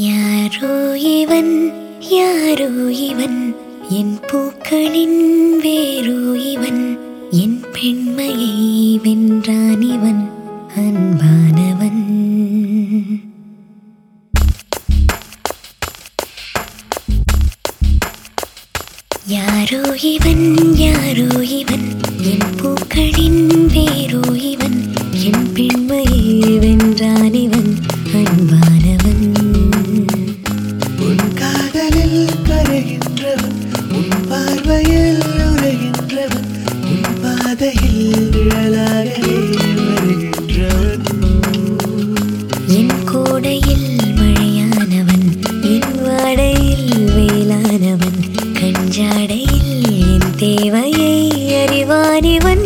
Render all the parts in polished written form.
யாரோ இவன் யாரோ இவன் என் பூக்களின் வேரோ இவன் என் பெண்மையை வென்றான் இவன் அன்பானவன். யாரோ இவன் யாரோ இவன் என் பூக்களின் வேரோ இவன் என் பெண்மையை வென்றான் இவன் அன்பானவன். உன் காதலில் கரைகின்றவன் உன் பார்வையில் உரைகின்றவன் உன் பாதையில் நிழலாகவே வருகின்றவன். என் கோடையில் மழையானவன் என் வாடையில் வேளானவன் கஞ்சாடையில் என் தேவையை அறிவானிவன்.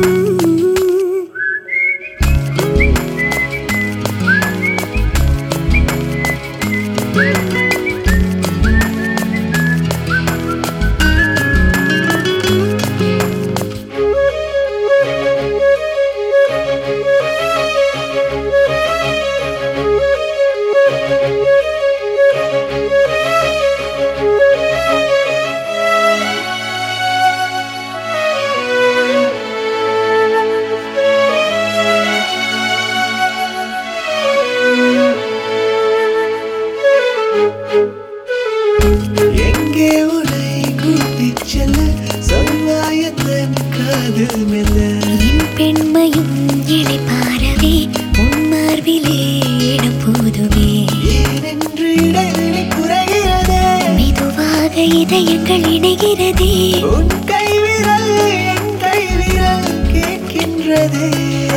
எங்கே உன்னை கூட்டிச் செல்ல சொல்வாயத்தன் காதல் மெல்ல. என் பெண்மையும் இளைப்பாரவே உன் மார்பிலே இடம் போதுமே. ஏனென்று இடைவெளி குறைகிறதே மெதுவாக இதயங்கள் இணைகிறதே. உன் கைவிரல் என் கைவிரல் கேட்கின்றதே.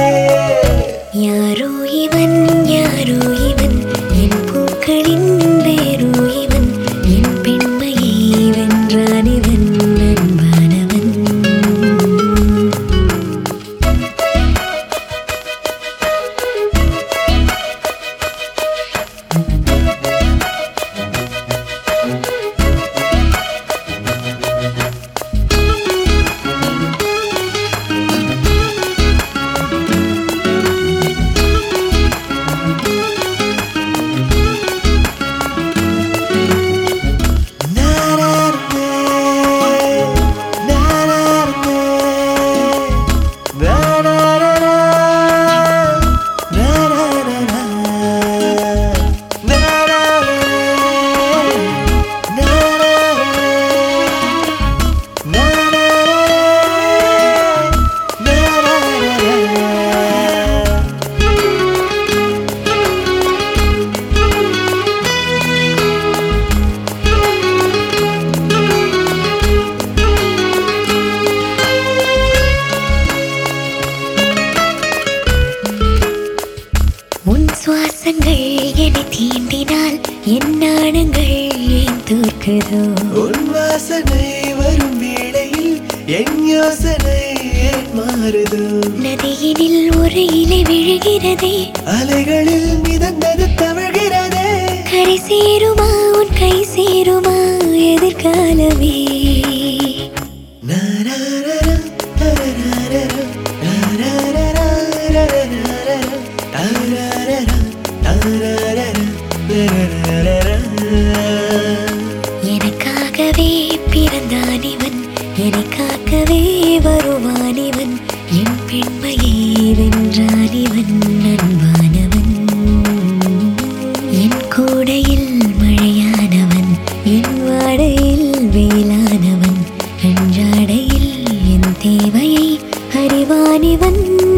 யாரோ இவன் யாரோ இவன் என் பூக்களின் வேரோ இவன் என் பெண்மையை வென்றான் இவன் அன்பானவன். உன் சுவாசங்கள் என்னை தீண்டினால் என் நாணங்கள் ஏன் தோற்குதோ. உன் வாசனை வரும் வேளையில் என் யோசனை ஏன் மாறுதோ. நதியினில் ஒரு இலை விழுகிறதே. அலைகளில் மிதந்தது தவழ்கிறதே. கரை சேருமா உன் கை சேருமா எதிர்காலமே. நாராரரா, தாராரரா, தாராரரா, தாராரரா, தாராரரா, தாராரரா, தாராரரா. எனக்காகவே பிறந்தான் இவன் எனக்காகவே வருவான் இவன் என் பெண்மையை வென்றான் இவன் அன்பானவன். என் கோடையில் மழையானவன் என் வாடையில் வேளானவன் அன்றாடையில் என் தேவையை அறிவான் இவன்.